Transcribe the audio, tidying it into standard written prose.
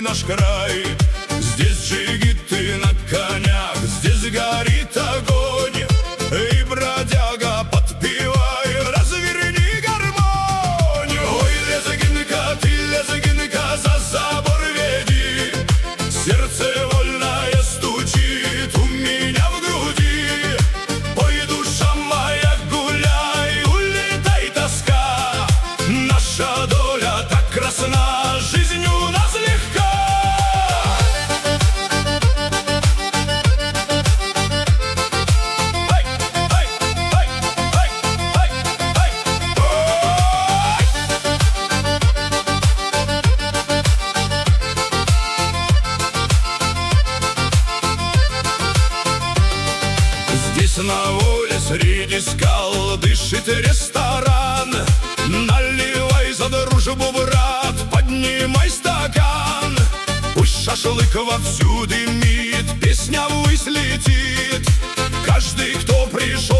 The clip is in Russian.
наш край. Здесь джигиты на конях, здесь горит огонь. И бродяга, подпевай, разверни гармонь. Ой, лезгинка, ты лезгинка, за забор веди. Сердце вольное стучит у меня в груди. Ой, душа моя, гуляй, улетай, тоска. Наша доля так красна, жизнь у нас легка. Здесь на воле среди скал дышит ресторан. Наливай за дружбу, брат, поднимай стакан. Пусть шашлык вовсю дымит, песня ввысь летит. Каждый, кто пришел